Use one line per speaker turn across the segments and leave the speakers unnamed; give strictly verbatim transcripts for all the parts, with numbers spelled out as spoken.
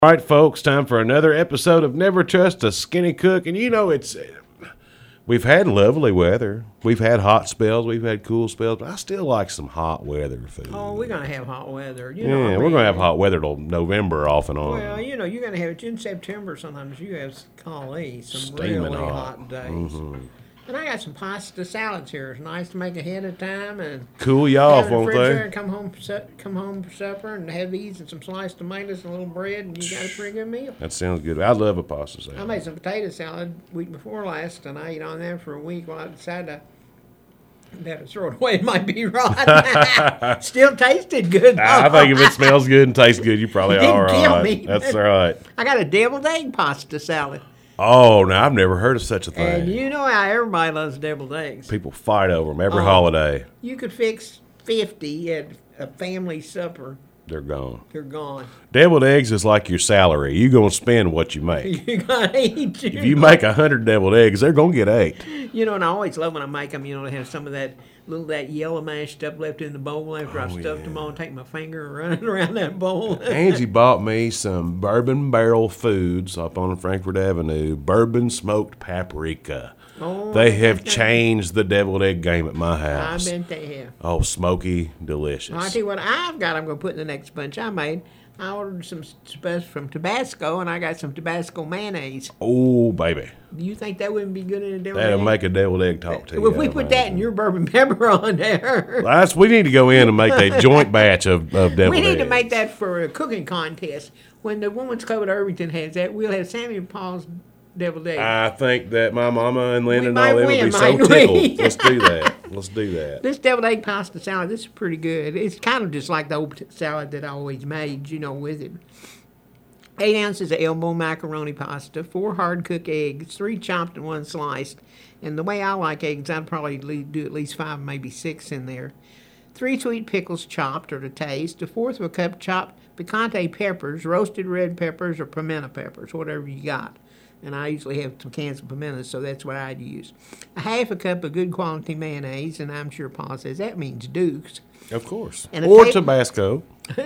All right, folks, time for another episode of Never Trust a Skinny Cook. And you know, it's we've had lovely weather. We've had hot spells. We've had cool spells. But I still like some hot weather food.
Oh, we're going to have hot weather. You
yeah,
know what I
we're
mean?
going to have hot weather till November off and on.
Well, you know, you're going to have it in September sometimes. You have, golly, some
Steaming
really hot,
hot.
days.
Mm-hmm.
And I got some pasta salads here. It's nice to make ahead of time and
Cool you off,
have it in the
won't
refrigerator
they?
and come home, su- come home for supper and have these and some sliced tomatoes and a little bread, and you got a pretty good meal.
That sounds good. I love a pasta
I
salad.
made some potato salad week before last, and I ate on that for a week while I decided to better throw it away. It might be rotten. Still tasted good.
I think if it smells good and tastes good, you probably
Didn't
are all
kill
right.
me.
That's all right.
I got a deviled egg pasta salad.
Oh, now I've never heard of such a thing.
And you know how everybody loves deviled eggs.
People fight over them every
Oh.
holiday.
You could fix fifty at a family supper.
They're gone.
They're gone.
Deviled eggs is like your salary. You're going to spend what you make.
You got eight.
If you make a hundred deviled eggs, they're going to get eight.
You know, and I always love when I make them, you know, to have some of that little that yellow mashed stuff left in the bowl after I've
Oh,
stuffed
yeah.
them all, take my finger and run it around that bowl.
Angie bought me some Bourbon Barrel Foods up on Frankfort Avenue, bourbon smoked paprika.
Oh,
They have changed the deviled egg game at my
I
house.
bet they have.
Oh, smoky, delicious.
I'll tell you what I've got. I'm going to put in the next bunch I made. I ordered some stuff from Tabasco, and I got some Tabasco mayonnaise.
Oh, baby.
Do you think that wouldn't be good in a deviled
That'll
egg?
make a deviled egg talk to you.
If we put that in your bourbon pepper on there.
That's, we need to go in and make a joint batch of, of deviled
We need
eggs.
to make that for a cooking contest. When the Women's Club at Irvington has that, we'll have Sammy and Paul's deviled egg.
I think that my mama and Lynn
We
and
might
all them would
win,
be so
might we?
tickled. Let's do that. Let's do that.
This deviled egg pasta salad, this is pretty good. It's kind of just like the old salad that I always made, you know, with it. Eight ounces of elbow macaroni pasta, four hard-cooked eggs, three chopped and one sliced. And the way I like eggs, I'd probably le- do at least five, maybe six in there. Three sweet pickles chopped or to taste, a fourth of a cup chopped picante peppers, roasted red peppers or pimento peppers, whatever you got. And I usually have some cans of pimentos, so that's what I'd use. A half a cup of good quality mayonnaise, and I'm sure Paul says that means Duke's.
Of course.
And a
Or
ta-
Tabasco.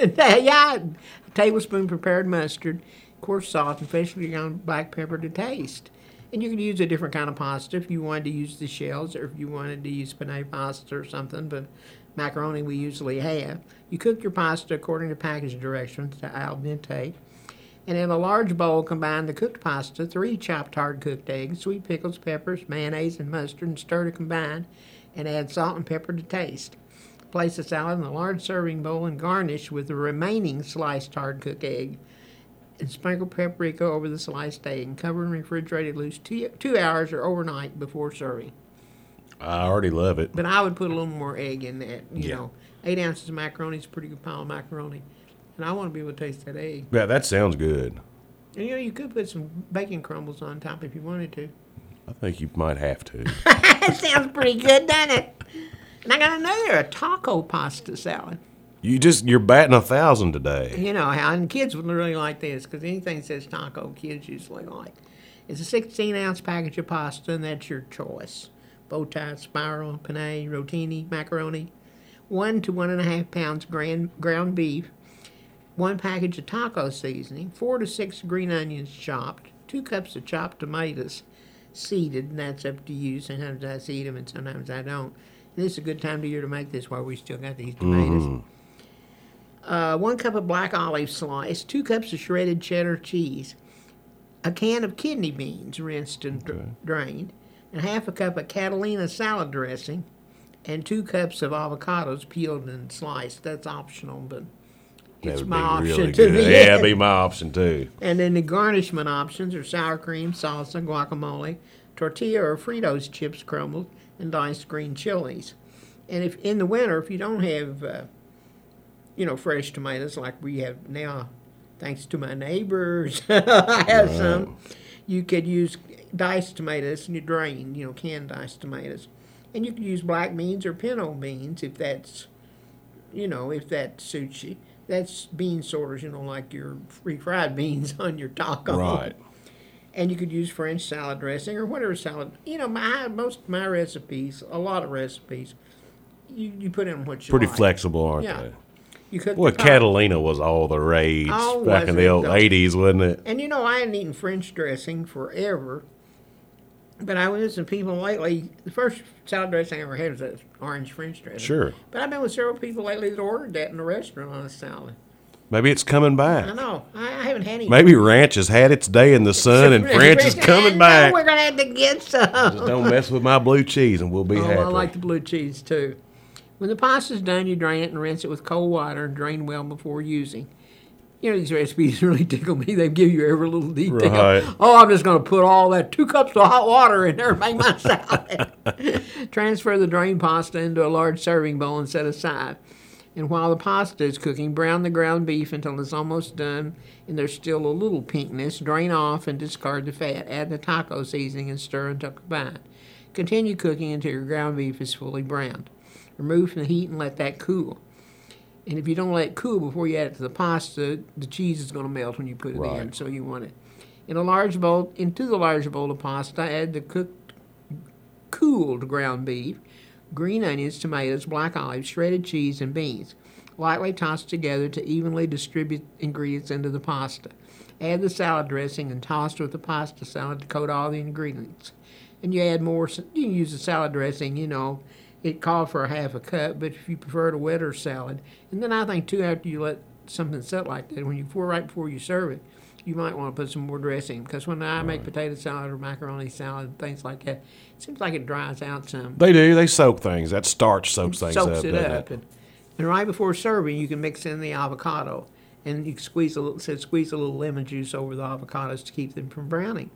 Yeah, a tablespoon prepared mustard, coarse salt, and freshly ground black pepper to taste. And you could use a different kind of pasta if you wanted to use the shells or if you wanted to use penne pasta or something, but macaroni we usually have. You cook your pasta according to package directions to al dente. And in a large bowl, combine the cooked pasta, three chopped hard-cooked eggs, sweet pickles, peppers, mayonnaise, and mustard, and stir to combine, and add salt and pepper to taste. Place the salad in a large serving bowl and garnish with the remaining sliced hard-cooked egg. And sprinkle paprika over the sliced egg and cover and refrigerate it loose two, two hours or overnight before serving.
I already love it.
But I would put a little more egg in that, you
Yeah.
know. Eight ounces of macaroni is a pretty good pile of macaroni. And I want to be able to taste that egg.
Yeah, that sounds good.
And, you know, you could put some bacon crumbles on top if you wanted to.
I think you might have to.
That sounds pretty good, doesn't it? And I got another, a taco pasta salad.
You just, you're batting a thousand today.
You know, how and kids would really like this because anything that says taco, kids usually like. It's a sixteen ounce package of pasta, and that's your choice. Bow tie, spiral, penne, rotini, macaroni. One to one and a half pounds grand, ground beef. One package of taco seasoning. Four to six green onions chopped. Two cups of chopped tomatoes seeded, and that's up to you. Sometimes I seed them and sometimes I don't. And this is a good time of year to make this while we still got these tomatoes.
Mm-hmm.
Uh, one cup of black olive slice, two cups of shredded cheddar cheese, a can of kidney beans rinsed and dr-
Okay.
drained, and half a cup of Catalina salad dressing, and two cups of avocados peeled and sliced. That's optional, but
That
it's
would
my
be
option
really
to
good.
the
Yeah, it'd
end.
be my option too.
And then the garnishment options are sour cream, salsa, guacamole, tortilla or Fritos chips crumbled, and diced green chilies. And if in the winter, if you don't have, uh, you know, fresh tomatoes like we have now, thanks to my neighbors, I have
Right.
some, you could use diced tomatoes and you drain, you know, canned diced tomatoes. And you could use black beans or pinto beans if that's, you know, if that suits you. That's bean sorters, you know, like your refried beans on your taco.
Right.
And you could use French salad dressing or whatever salad. You know, my most of my recipes, a lot of recipes, you, you put in what you
Pretty
like.
flexible, aren't
Yeah.
they?
You cook
Boy,
the pie.
Catalina was all the rage
Oh,
back
was
in the
it,
old
though?
eighties, wasn't it?
And you know, I hadn't eaten French dressing forever. But I was with some people lately. The first salad dressing I ever had was that orange French dressing.
Sure.
But I've been with several people lately that ordered that in the restaurant on a salad.
Maybe it's coming
I
back.
know. I, I haven't had any.
Maybe ranch has had its day in the sun and French is coming back.
We're going to have to get some.
Just don't mess with my blue cheese and we'll be
Oh,
happy.
I like the blue cheese too. When the pasta's done, you drain it and rinse it with cold water and drain well before using. You know, these recipes really tickle me. They give you every little detail.
Right.
Oh, I'm just going to put all that two cups of hot water in there and make my salad. Transfer the drained pasta into a large serving bowl and set aside. And while the pasta is cooking, brown the ground beef until it's almost done and there's still a little pinkness. Drain off and discard the fat. Add the taco seasoning and stir until combined. Continue cooking until your ground beef is fully browned. Remove from the heat and let that cool. And if you don't let it cool before you add it to the pasta, the cheese is going to melt when you put it
Right.
in. So you want it in a large bowl. Into the large bowl of pasta, add the cooked, cooled ground beef, green onions, tomatoes, black olives, shredded cheese, and beans. Lightly toss together to evenly distribute ingredients into the pasta. Add the salad dressing and toss with the pasta salad to coat all the ingredients. And you add more. You can use the salad dressing, you know. It called for a half a cup, but if you prefer a wetter salad, and then I think too, after you let something sit like that, when you pour right before you serve it, you might want to put some more dressing. Because when I make potato salad or macaroni salad, things like that, it seems like it dries out some.
They do. They soak things. That starch soaks things
Soaks
up.
it
doesn't
up, and, and right before serving, you can mix in the avocado, and you can squeeze a little, said squeeze a little lemon juice over the avocados to keep them from browning.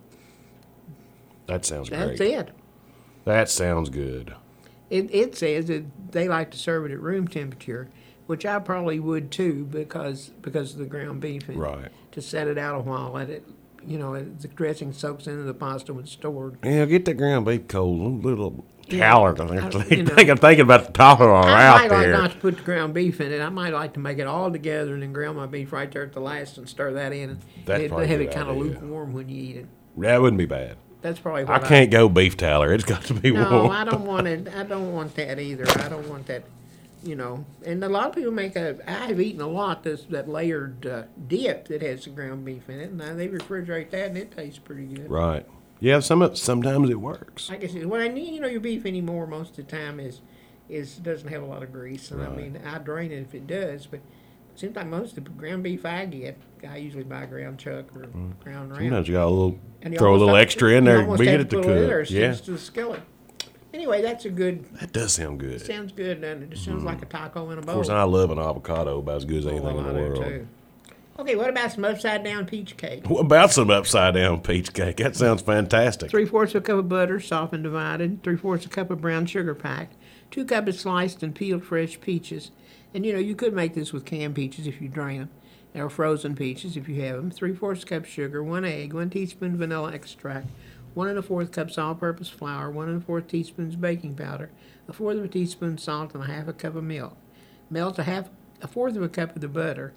That sounds
That's
great.
it.
That sounds good.
It, it says that they like to serve it at room temperature, which I probably would too because because of the ground beef. And
Right.
To set it out a while, let it, you know, the dressing soaks into the pasta when stored.
Yeah, get that ground beef cold. A little
Yeah.
calories.
I-
I
you know.
think I'm thinking about the top of our
I
route
might like
there.
not to put the ground beef in it. I might like to make it all together and then grill my beef right there at the last and stir that in. And
That's
it,
probably a
have
good
it kind of
idea.
lukewarm when you eat it.
That wouldn't be bad.
That's probably
I
what
can't go beef tallow. It's got to be
No,
warm.
I don't want it. I don't want that either. I don't want that, you know. And a lot of people make a. I've eaten a lot this that layered uh, dip that has the ground beef in it, and now they refrigerate that, and it tastes pretty good.
Right. Yeah, some of- sometimes it works.
I guess it, what I need, you know, your beef anymore most of the time is is doesn't have a lot of grease, and I
Right.
mean I drain it if it does, but it seems like most of the ground beef I get, I usually buy ground chuck or ground round.
Sometimes you got a little,
And you
throw a
almost
little
have-
extra in
you
there and
almost
get
have
it to
put in there,
cook.
it
Yeah,
sticks to the skillet. Anyway, that's a good.
that does sound good.
Sounds good, doesn't it? It sounds like a taco in a
Of
bowl.
course, I love an avocado about as good as anything
Oh,
in
I
the
do,
world.
too. Okay, what about some upside down peach cake?
What about some upside down peach cake? That sounds fantastic.
Three fourths of a cup of butter, soft and divided. Three fourths of a cup of brown sugar packed. Two cups of sliced and peeled fresh peaches. And you know, you could make this with canned peaches if you drain them, or frozen peaches if you have them. Three fourths cup sugar, one egg, one teaspoon vanilla extract, one and a fourth cups all-purpose flour, one and a fourth teaspoons baking powder, a fourth of a teaspoon salt, and a half a cup of milk. Melt a half, a fourth of a cup of the butter.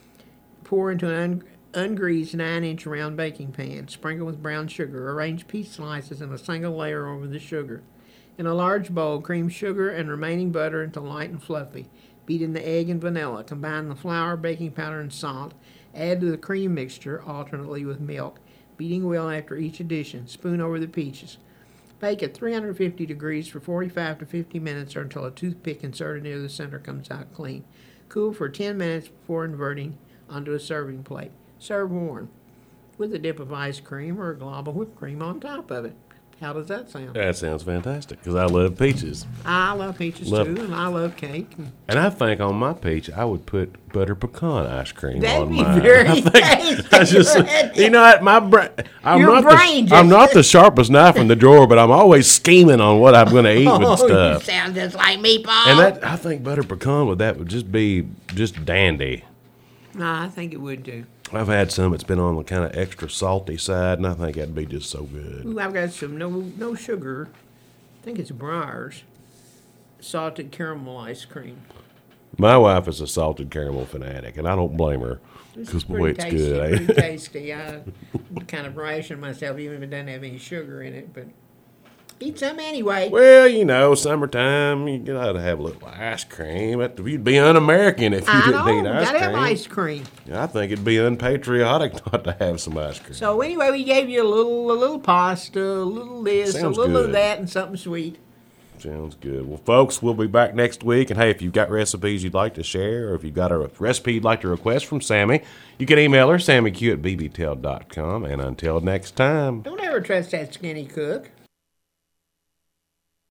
Pour into an un- ungreased nine-inch round baking pan. Sprinkle with brown sugar. Arrange peach slices in a single layer over the sugar. In a large bowl, cream sugar and remaining butter until light and fluffy. Beat in the egg and vanilla. Combine the flour, baking powder, and salt. Add to the cream mixture alternately with milk, beating well after each addition. Spoon over the peaches. Bake at three hundred fifty degrees for forty-five to fifty minutes or until a toothpick inserted near the center comes out clean. Cool for ten minutes before inverting onto a serving plate. Serve warm with a dip of ice cream or a glob of whipped cream on top of it. How does that sound?
That sounds fantastic because I love peaches.
I love peaches
Love-
too, and I love cake. And
And I think on my peach, I would put butter pecan ice cream
that'd
on
be
mine.
very
I think
tasty.
I just, you know what, my brain. I'm
Your
not
brain
the, I'm
just-
not the sharpest knife in the drawer, but I'm always scheming on what I'm going to eat
oh,
with
you
stuff.
sound just like meatball.
And that I think butter pecan with that would just be just dandy.
Nah, I think it would do.
I've had some that's been on the kind of extra salty side, and I think that'd be just so good.
Ooh, I've got some no no sugar. I think it's Breyers salted caramel ice cream.
My wife is a salted caramel fanatic, and I don't blame her
This
because
is
boy,
pretty
it's
tasty,
good. eh?
pretty tasty. I kind of ration myself, even if it doesn't have any sugar in it. But Eat some anyway.
Well, you know, summertime, you gotta have a little ice cream. You'd be un-American if you
I
didn't
know.
eat ice
Gotta
cream.
have ice cream.
I think it'd be unpatriotic not to have some ice cream.
So anyway, we gave you a little, a little pasta, a little this,
Sounds
a little
good.
of that, and something sweet.
Sounds good. Well, folks, we'll be back next week. And hey, if you've got recipes you'd like to share, or if you've got a recipe you'd like to request from Sammy, you can email her, sammyq at b b tel dot com. And until next time.
Don't ever trust that skinny cook.